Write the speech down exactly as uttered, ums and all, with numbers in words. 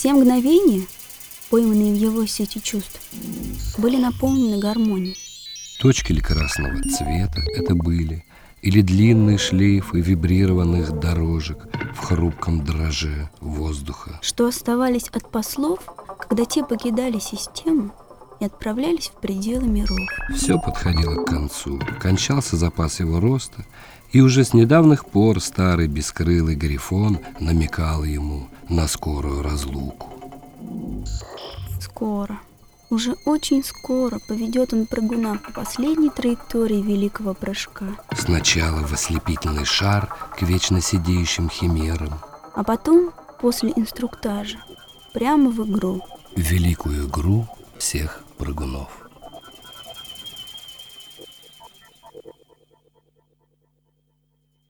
Все мгновения, пойманные в его сети чувств, были наполнены гармонией. Точки ли красного цвета это были, или длинные шлейфы вибрированных дорожек в хрупком дроже воздуха, что оставались от послов, когда те покидали систему и отправлялись в пределы миров. Все подходило к концу, кончался запас его роста, и уже с недавних пор старый бескрылый Грифон намекал ему на скорую разлуку. Скоро, уже очень скоро поведет он прыгуна по последней траектории великого прыжка. Сначала в ослепительный шар к вечно сидеющим химерам, А потом, после инструктажа, прямо в игру. великую игру всех прыгунов.